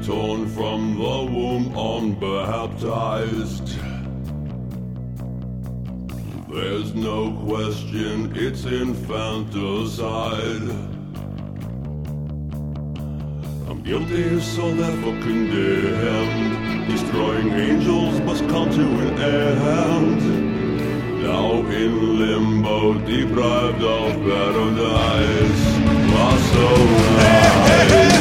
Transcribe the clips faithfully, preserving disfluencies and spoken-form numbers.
torn from the womb unbaptized. There's no question, it's infanticide. I'm guilty, so therefore condemned. Destroying angels must come to an end. Now in limbo, deprived of paradise, lost so rise.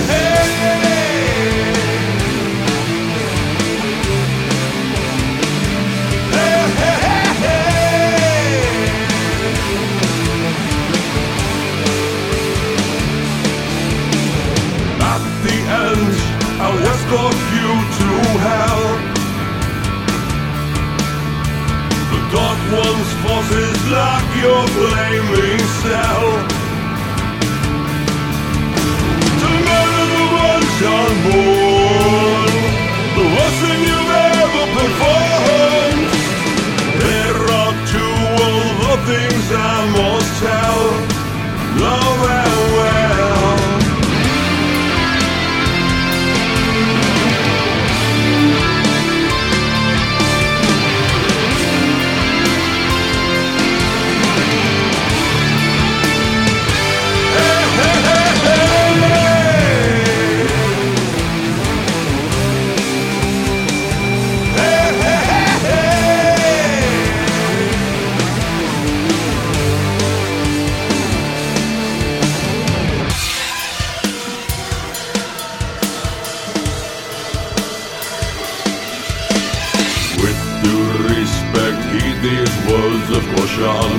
I'll escort you to hell. The dark one's forces lock your flaming cell. To murder the ones unborn, the worst thing you've ever performed. There are two other things I must tell. Love and well. These words of caution,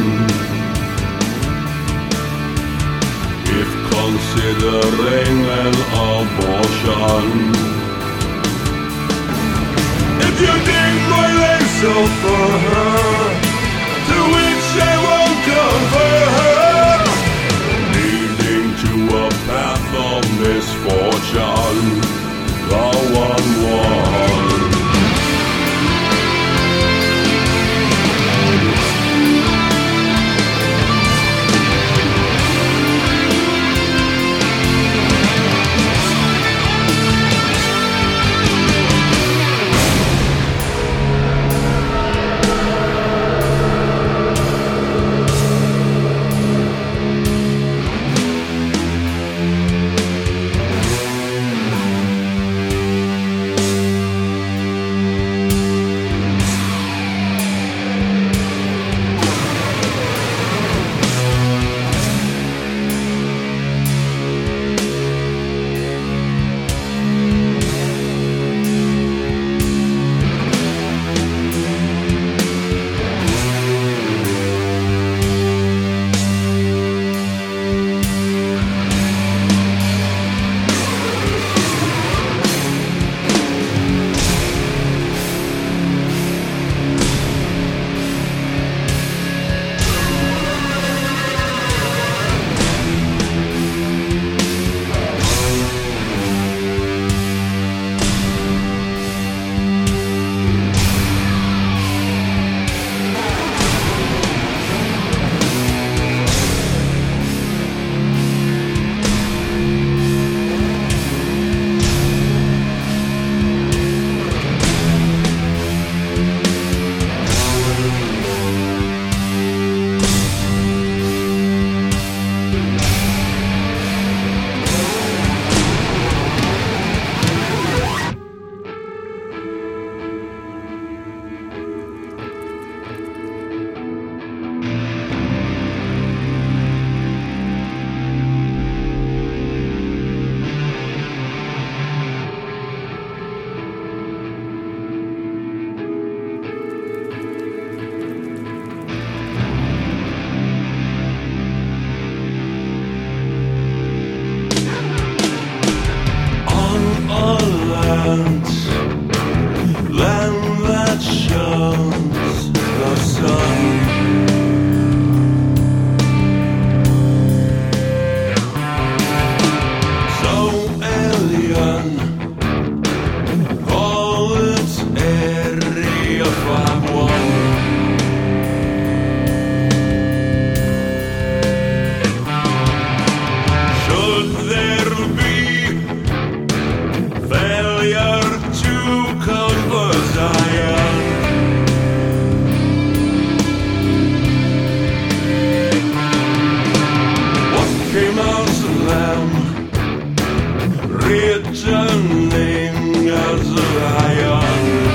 if considering an abortion. If you dig my legs so far, to which I won't convert, leading to a path of misfortune, the one one. Land that shows the sun. So alien, call it Area five one. Should there be failure glistening as iron.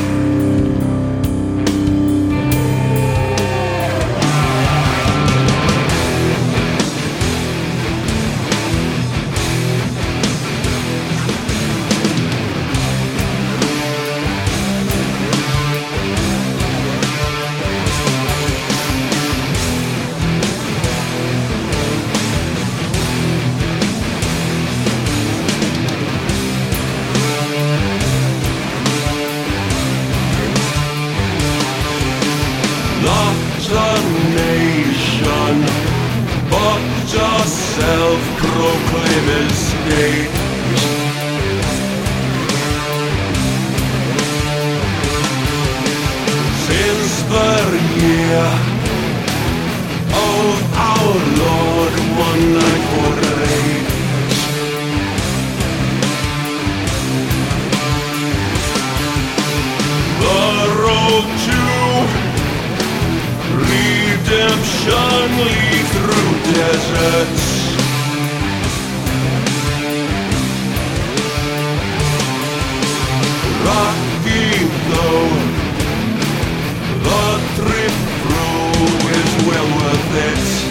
Not a nation, but a self-proclaimed state. Since the year of our Lord one nine four eight, the road to redemption leads through deserts. Rocky though the trip through is well worth it.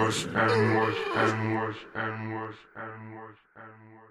worse and worse and worse and worse and worse and worse.